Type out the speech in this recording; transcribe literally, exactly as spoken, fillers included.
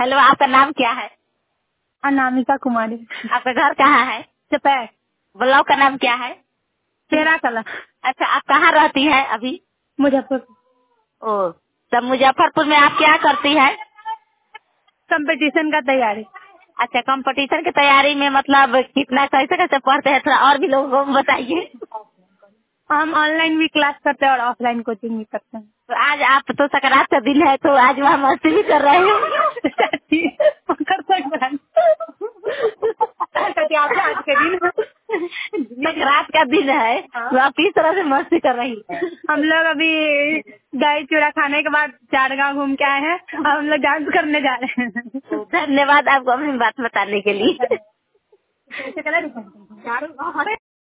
Hello, आपका नाम क्या है? अनामिका कुमारी। आपका घर कहाँ है? चपैक। ब्लॉक का नाम क्या है? तेरा कला। अच्छा, आप कहाँ रहती है अभी? मुजफ्फरपुर। ओ, तब मुजफ्फरपुर में आप क्या करती है? कंपटीशन का तैयारी। अच्छा, कंपटीशन की तैयारी में मतलब कितना कैसे कैसे पढ़ते हैं, थोड़ा और भी लोगों को बताइए। हम ऑनलाइन भी क्लास करते हैं और ऑफलाइन कोचिंग भी करते हैं। तो आज आप तो सकरात का दिन है, तो आज वहाँ मस्ती भी कर रहे हैं। कर सकते हैं। आज के दिन सकरात का दिन है, तो आप किस तरह से मस्ती कर रही है? हम लोग अभी दही चूड़ा खाने के बाद चार गांव घूम के आए हैं और हम लोग डांस करने जा रहे हैं। धन्यवाद आपको अपनी बात बताने के लिए।